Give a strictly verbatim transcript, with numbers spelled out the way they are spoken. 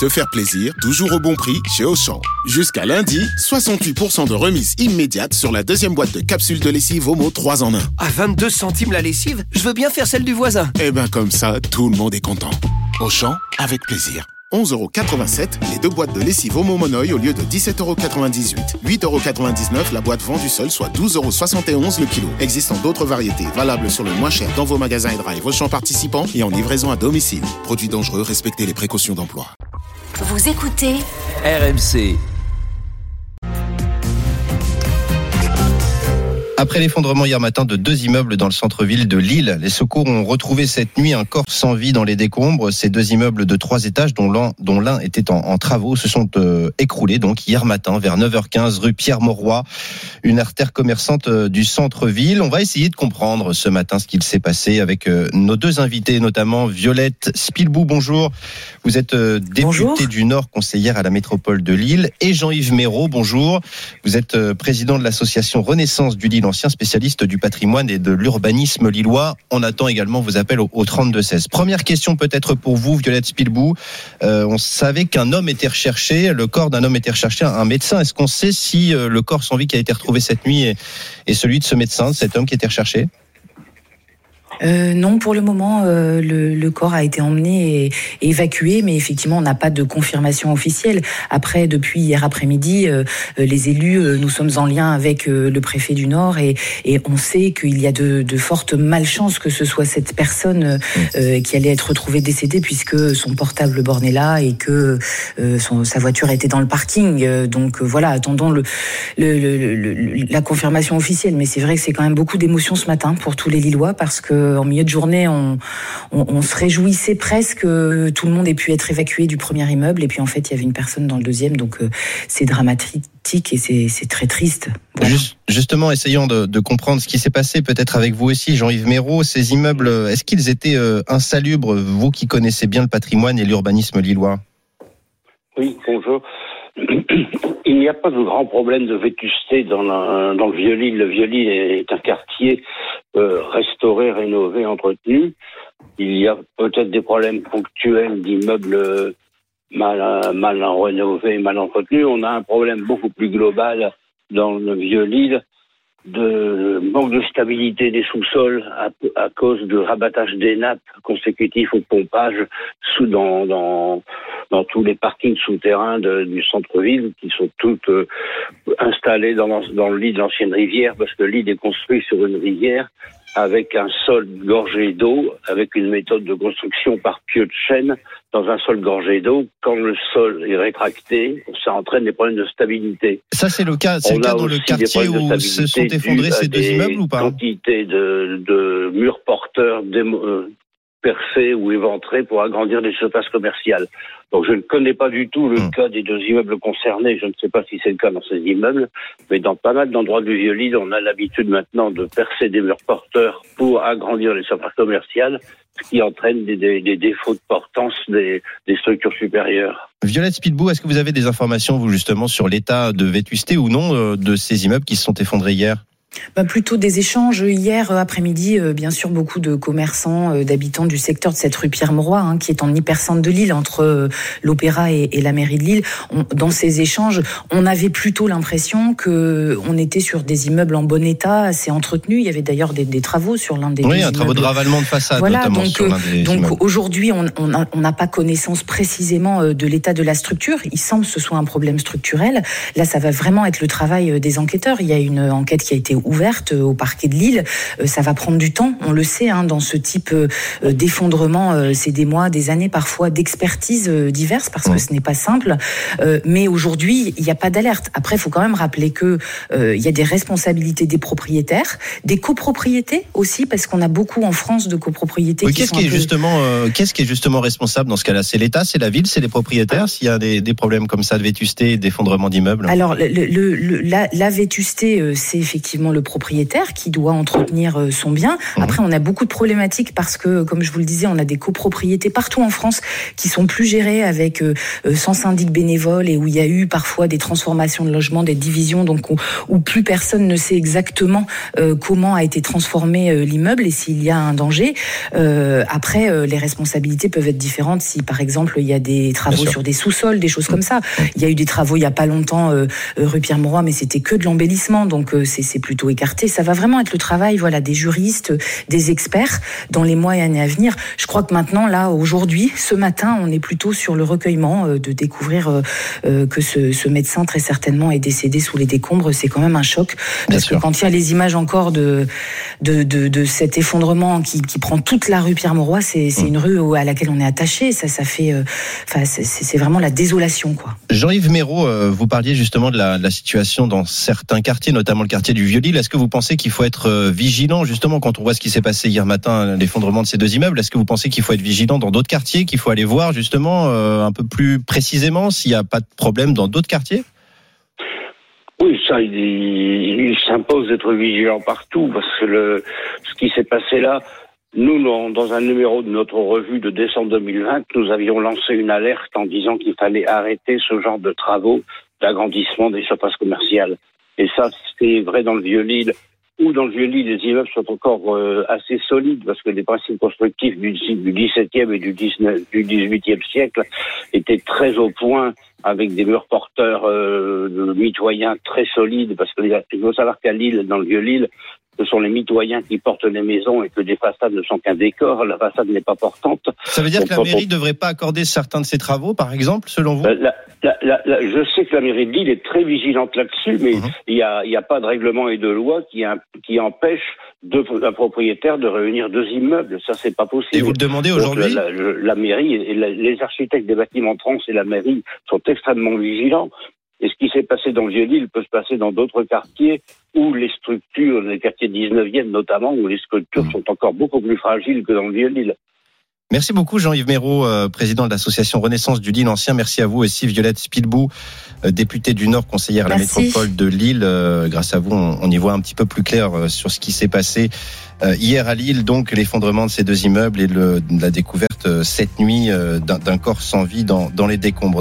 se faire plaisir, toujours au bon prix chez Auchan. Jusqu'à lundi, soixante-huit pour cent de remise immédiate sur la deuxième boîte de capsules de lessive Omo trois en un. À vingt-deux centimes la lessive, je veux bien faire celle du voisin. Eh ben comme ça, tout le monde est content. Auchan, avec plaisir. onze euros quatre-vingt-sept, les deux boîtes de lessive Omo Monoï au lieu de dix-sept euros quatre-vingt-dix-huit. huit euros quatre-vingt-dix-neuf la boîte vendue seule, soit douze euros soixante et onze le kilo. Existant d'autres variétés, valables sur le moins cher dans vos magasins et drive Auchan participants et en livraison à domicile. Produits dangereux, respectez les précautions d'emploi. Vous écoutez R M C. Après l'effondrement hier matin de deux immeubles dans le centre-ville de Lille, les secours ont retrouvé cette nuit un corps sans vie dans les décombres. Ces deux immeubles de trois étages, dont l'un, dont l'un était en, en travaux, se sont euh, écroulés donc hier matin vers neuf heures quinze rue Pierre-Mauroy, une artère commerçante euh, du centre-ville. On va essayer de comprendre ce matin ce qu'il s'est passé avec euh, nos deux invités, notamment Violette Spilbou. Bonjour. Vous êtes euh, députée du Nord, conseillère à la métropole de Lille, et Jean-Yves Méraud. Bonjour. Vous êtes euh, président de l'association Renaissance du Lille, ancien spécialiste du patrimoine et de l'urbanisme lillois. On attend également vos appels au, au trente-deux seize. Première question peut-être pour vous, Violette Spilbou. Euh, on savait qu'un homme était recherché, le corps d'un homme était recherché, un médecin. Est-ce qu'on sait si euh, le corps sans vie qui a été retrouvé cette nuit est, est celui de ce médecin, de cet homme qui était recherché ? Euh, non, pour le moment, euh, le, le corps a été emmené et, et évacué, mais effectivement, on n'a pas de confirmation officielle. Après, depuis hier après-midi, euh, les élus, euh, nous sommes en lien avec euh, le préfet du Nord et, et on sait qu'il y a de, de fortes malchances que ce soit cette personne euh, qui allait être retrouvée décédée puisque son portable borné là et que euh, son, sa voiture était dans le parking. Euh, donc euh, voilà, attendons le, le, le, le, la confirmation officielle. Mais c'est vrai que c'est quand même beaucoup d'émotions ce matin pour tous les Lillois parce que en milieu de journée, on, on, on se réjouissait presque que tout le monde ait pu être évacué du premier immeuble. Et puis en fait, il y avait une personne dans le deuxième. Donc euh, c'est dramatique et c'est, c'est très triste. Voilà. Juste, justement, essayons de, de comprendre ce qui s'est passé peut-être avec vous aussi, Jean-Yves Méraud. Ces immeubles, est-ce qu'ils étaient euh, insalubres, vous qui connaissez bien le patrimoine et l'urbanisme lillois ? Oui, bonjour. Il n'y a pas de grand problème de vétusté dans, la, dans le Vieux-Lille. Le Vieux-Lille est un quartier euh, restauré, rénové, entretenu. Il y a peut-être des problèmes ponctuels d'immeubles mal, mal rénovés, mal entretenus. On a un problème beaucoup plus global dans le Vieux-Lille de manque de stabilité des sous-sols à, à cause du rabattage des nappes consécutifs au pompage sous dans, dans, dans tous les parkings souterrains de, du centre-ville qui sont toutes euh, installés dans, dans le lit de l'ancienne rivière parce que le lit est construit sur une rivière avec un sol gorgé d'eau, avec une méthode de construction par pieux de chêne dans un sol gorgé d'eau. Quand le sol est rétracté, ça entraîne des problèmes de stabilité. Ça, c'est le cas, c'est On le cas dans le quartier où se sont effondrés ces deux immeubles ou pas ? Quantité de, de murs porteurs démo, euh, percés ou éventrés pour agrandir les surfaces commerciales. Donc je ne connais pas du tout le mmh. cas des deux immeubles concernés. Je ne sais pas si c'est le cas dans ces immeubles, mais dans pas mal d'endroits du Vieux-Lille, on a l'habitude maintenant de percer des murs porteurs pour agrandir les surfaces commerciales, ce qui entraîne des, des, des défauts de portance des, des structures supérieures. Violette Spilbou, est-ce que vous avez des informations, vous, justement, sur l'état de vétusté ou non de ces immeubles qui se sont effondrés hier ? Bah plutôt des échanges hier après-midi, euh, bien sûr beaucoup de commerçants, euh, d'habitants du secteur de cette rue Pierre-Mauroy, hein, qui est en hypercentre de Lille, entre euh, l'Opéra et, et la mairie de Lille. On, dans ces échanges, on avait plutôt l'impression que on était sur des immeubles en bon état, assez entretenus. Il y avait d'ailleurs des, des travaux sur l'un des oui, immeubles. un travaux de ravalement de façade, voilà, notamment donc, sur l'un des donc immeubles. Aujourd'hui, on n'a on pas connaissance précisément de l'état de la structure. Il semble que ce soit un problème structurel. Là, ça va vraiment être le travail des enquêteurs. Il y a une enquête qui a été ouverte au parquet de Lille. Ça va prendre du temps, on le sait, hein, dans ce type d'effondrement. C'est des mois, des années parfois d'expertise diverses parce que ce n'est pas simple. Mais aujourd'hui, il n'y a pas d'alerte. Après, il faut quand même rappeler que euh, il y a des responsabilités des propriétaires, des copropriétés aussi, parce qu'on a beaucoup en France de copropriétés. Oui, qui qu'est-ce sont qui est peu... justement, euh, qu'est-ce qui est justement responsable dans ce cas-là ? C'est l'État, c'est la ville, c'est les propriétaires. S'il y a des, des problèmes comme ça de vétusté, d'effondrement d'immeubles. Alors, le, le, le, la, la vétusté, c'est effectivement le propriétaire qui doit entretenir son bien. Après, on a beaucoup de problématiques parce que, comme je vous le disais, on a des copropriétés partout en France qui sont plus gérées avec euh, sans syndic bénévole et où il y a eu parfois des transformations de logements, des divisions, donc où, où plus personne ne sait exactement euh, comment a été transformé euh, l'immeuble et s'il y a un danger. Euh, après, euh, les responsabilités peuvent être différentes si, par exemple, il y a des travaux sur des sous-sols, des choses comme ça. Il y a eu des travaux il y a pas longtemps euh, rue Pierre-Mauroy, mais c'était que de l'embellissement, donc euh, c'est, c'est plutôt écarté. Ça va vraiment être le travail, voilà, des juristes, des experts dans les mois et années à venir. Je crois que maintenant, là, aujourd'hui, ce matin, on est plutôt sur le recueillement euh, de découvrir euh, euh, que ce, ce médecin très certainement est décédé sous les décombres. C'est quand même un choc parce que quand il y a les images encore de de de, de cet effondrement qui, qui prend toute la rue Pierre-Mauroy, c'est, c'est une rue à laquelle on est attaché. Ça, ça fait, enfin, euh, c'est, c'est vraiment la désolation, quoi. Jean-Yves Méraud, euh, vous parliez justement de la, de la situation dans certains quartiers, notamment le quartier du Vieux-Lille. Est-ce que vous pensez qu'il faut être euh, vigilant, justement, quand on voit ce qui s'est passé hier matin, l'effondrement de ces deux immeubles? Est-ce que vous pensez qu'il faut être vigilant dans d'autres quartiers, qu'il faut aller voir justement euh, un peu plus précisément s'il n'y a pas de problème dans d'autres quartiers? Oui, ça, il, il s'impose d'être vigilant partout parce que le, ce qui s'est passé là, nous, dans un numéro de notre revue de décembre deux mille vingt, nous avions lancé une alerte en disant qu'il fallait arrêter ce genre de travaux d'agrandissement des surfaces commerciales. Et ça, c'est vrai dans le Vieux-Lille. Ou dans le Vieux-Lille, les immeubles sont encore euh, assez solides parce que les principes constructifs du, du dix-septième et du, dix-neuvième, du dix-huitième siècle étaient très au point avec des murs porteurs euh, de mitoyens très solides parce qu'il faut savoir qu'à Lille, dans le Vieux-Lille, ce sont les mitoyens qui portent les maisons et que les façades ne sont qu'un décor. La façade n'est pas portante. Ça veut dire Donc, que la mairie ne on... devrait pas accorder certains de ces travaux, par exemple, selon vous? la, la, la, la, Je sais que la mairie de Lille est très vigilante là-dessus, mais mmh. il n'y a, y a pas de règlement et de loi qui, qui empêche de, un propriétaire de réunir deux immeubles. Ça, c'est pas possible. Et vous le demandez aujourd'hui? Donc, la, la, la mairie et la, les architectes des bâtiments trans et la mairie sont extrêmement vigilants. Et ce qui s'est passé dans le Vieux-Lille peut se passer dans d'autres quartiers où les structures, les quartiers dix-neuvième notamment, où les structures mmh. sont encore beaucoup plus fragiles que dans le Vieux-Lille. Merci beaucoup Jean-Yves Méraud, euh, président de l'association Renaissance du Lille Ancien. Merci à vous aussi Violette Spilbou, euh, députée du Nord, conseillère à la Merci. métropole de Lille. Euh, grâce à vous, on, on y voit un petit peu plus clair euh, sur ce qui s'est passé euh, hier à Lille. Donc l'effondrement de ces deux immeubles et le, la découverte euh, cette nuit euh, d'un, d'un corps sans vie dans, dans les décombres.